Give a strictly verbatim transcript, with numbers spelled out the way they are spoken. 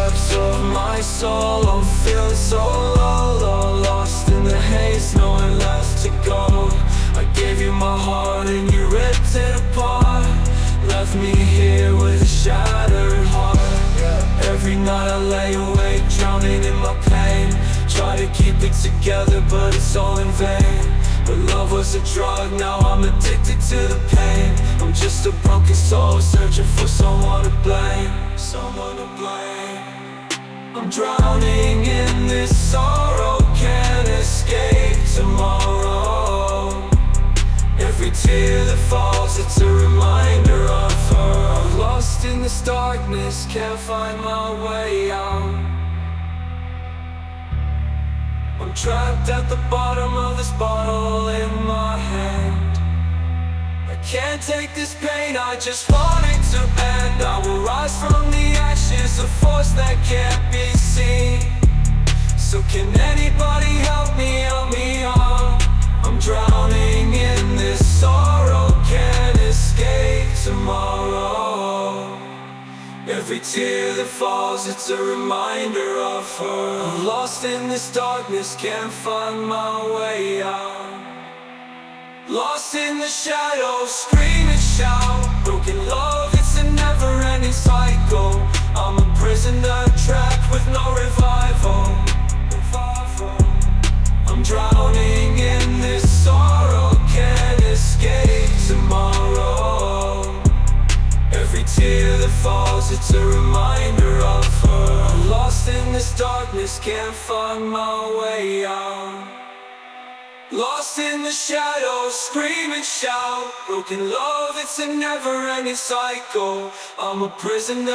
depths of my soul. I'm feeling so low, low, lost in the haze, nowhere left to go. I gave you my heart and you ripped it apart, left me here with a shattered heart. Every night I lay awake, drowning in my pain. Try to keep it together, but it's all in vain. But love was a drug, now I'm addicted to the pain. I'm just a broken soul, searching for someone to blame. Someone to blame. I'm drowning in this sorrow, can't escape tomorrow. Every tear that falls, it's a reminder of her. I'm lost in this darkness, can't find my way out. I'm trapped at the bottom of this bottle in my hand. I can't take this pain, I just want it to end. I will rise from the ashes, a force that can't be seen. So can anybody help me, help me on? I'm drowning in this sorrow, can't escape tomorrow. Every tear that falls, it's a reminder of her. I'm lost in this darkness, can't find my way out. Lost in the shadows, scream and shout. Broken love, it's a never-ending cycle. I'm a prisoner trapped with no revival. I'm drowning in this sorrow, can't escape tomorrow. Every tear that falls, it's a reminder of her. I'm lost in this darkness, can't find my way out. Lost in the shadows, scream and shout. Broken love, it's a never-ending cycle. I'm a prisoner